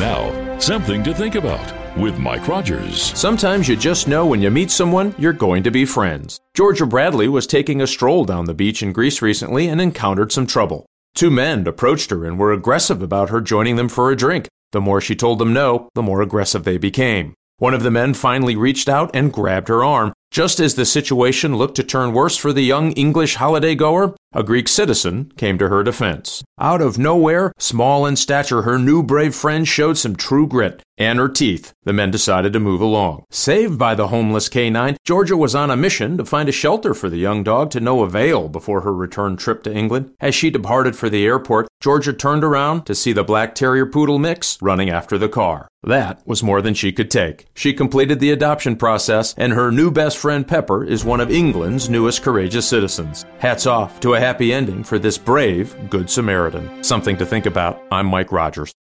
Now, something to think about with Mike Rogers. Sometimes you just know when you meet someone, you're going to be friends. Georgia Bradley was taking a stroll down the beach in Greece recently and encountered some trouble. Two men approached her and were aggressive about her joining them for a drink. The more she told them no, the more aggressive they became. One of the men finally reached out and grabbed her arm. Just as the situation looked to turn worse for the young English holiday goer, a Greek citizen came to her defense. Out of nowhere, small in stature, her new brave friend showed some true grit and her teeth. The men decided to move along. Saved by the homeless canine, Georgia was on a mission to find a shelter for the young dog to no avail before her return trip to England. As she departed for the airport, Georgia turned around to see the black terrier poodle mix running after the car. That was more than she could take. She completed the adoption process, and her new best friend Pepper is one of England's newest courageous citizens. Hats off to a happy ending for this brave Good Samaritan. Something to think about. I'm Mike Rogers.